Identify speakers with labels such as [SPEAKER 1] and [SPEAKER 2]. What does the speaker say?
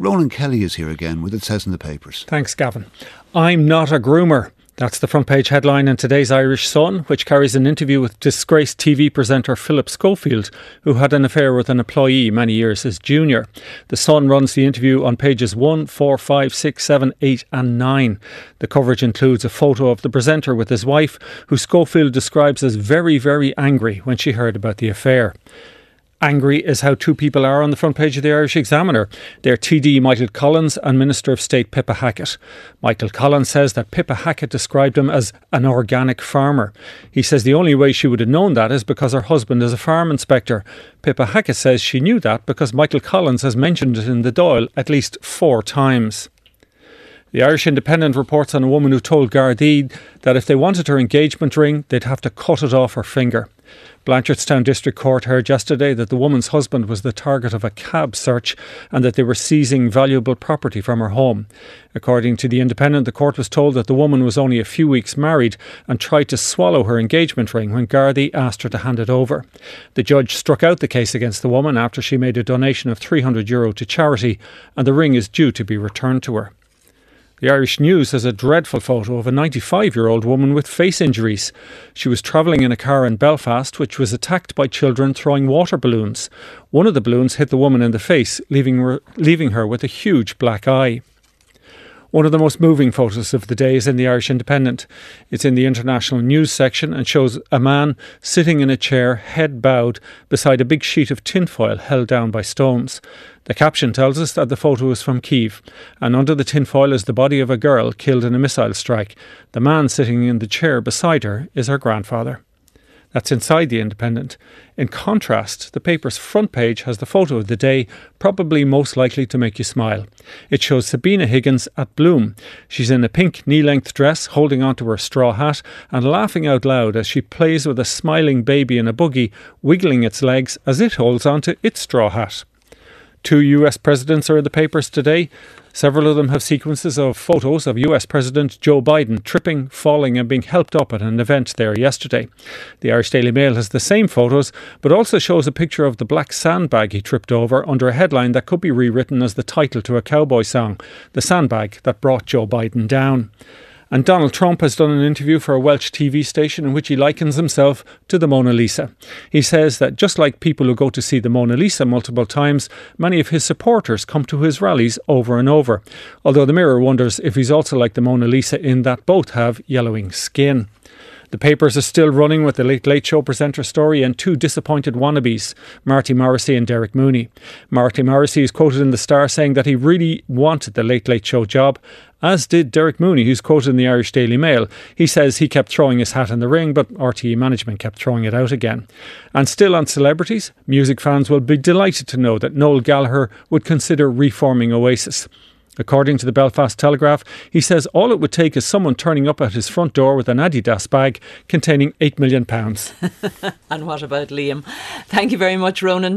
[SPEAKER 1] Ronan Kelly is here again with It Says in the Papers.
[SPEAKER 2] Thanks, Gavin. I'm not a groomer. That's the front page headline in today's Irish Sun, which carries an interview with disgraced TV presenter Philip Schofield, who had an affair with an employee many years his junior. The Sun runs the interview on pages 1, 4, 5, 6, 7, 8 and 9. The coverage includes a photo of the presenter with his wife, who Schofield describes as very, very angry when she heard about the affair. Angry is how two people are on the front page of the Irish Examiner. They're TD Michael Collins and Minister of State Pippa Hackett. Michael Collins says that Pippa Hackett described him as an organic farmer. He says the only way she would have known that is because her husband is a farm inspector. Pippa Hackett says she knew that because Michael Collins has mentioned it in the Dáil at least 4 times. The Irish Independent reports on a woman who told Gardaí that if they wanted her engagement ring, they'd have to cut it off her finger. Blanchardstown District Court heard yesterday that the woman's husband was the target of a cab search and that they were seizing valuable property from her home. According to the Independent, the court was told that the woman was only a few weeks married and tried to swallow her engagement ring when Gardaí asked her to hand it over. The judge struck out the case against the woman after she made a donation of €300 to charity, and the ring is due to be returned to her. The Irish News has a dreadful photo of a 95-year-old woman with face injuries. She was travelling in a car in Belfast which was attacked by children throwing water balloons. One of the balloons hit the woman in the face, leaving her with a huge black eye. One of the most moving photos of the day is in the Irish Independent. It's in the international news section and shows a man sitting in a chair, head bowed, beside a big sheet of tinfoil held down by stones. The caption tells us that the photo is from Kyiv, and under the tinfoil is the body of a girl killed in a missile strike. The man sitting in the chair beside her is her grandfather. That's inside the Independent. In contrast, the paper's front page has the photo of the day, probably most likely to make you smile. It shows Sabina Higgins at Bloom. She's in a pink knee-length dress, holding onto her straw hat and laughing out loud as she plays with a smiling baby in a buggy, wiggling its legs as it holds onto its straw hat. 2 US presidents are in the papers today. Several of them have sequences of photos of US President Joe Biden tripping, falling and being helped up at an event there yesterday. The Irish Daily Mail has the same photos, but also shows a picture of the black sandbag he tripped over under a headline that could be rewritten as the title to a cowboy song, "The Sandbag That Brought Joe Biden Down." And Donald Trump has done an interview for a Welsh TV station in which he likens himself to the Mona Lisa. He says that just like people who go to see the Mona Lisa multiple times, many of his supporters come to his rallies over and over. Although the Mirror wonders if he's also like the Mona Lisa in that both have yellowing skin. The papers are still running with the Late Late Show presenter story and 2 disappointed wannabes, Marty Morrissey and Derek Mooney. Marty Morrissey is quoted in the Star saying that he really wanted the Late Late Show job, as did Derek Mooney, who's quoted in the Irish Daily Mail. He says he kept throwing his hat in the ring, but RTE management kept throwing it out again. And still on celebrities, music fans will be delighted to know that Noel Gallagher would consider reforming Oasis. According to the Belfast Telegraph, he says all it would take is someone turning up at his front door with an Adidas bag containing £8 million.
[SPEAKER 3] And what about Liam? Thank you very much, Ronan.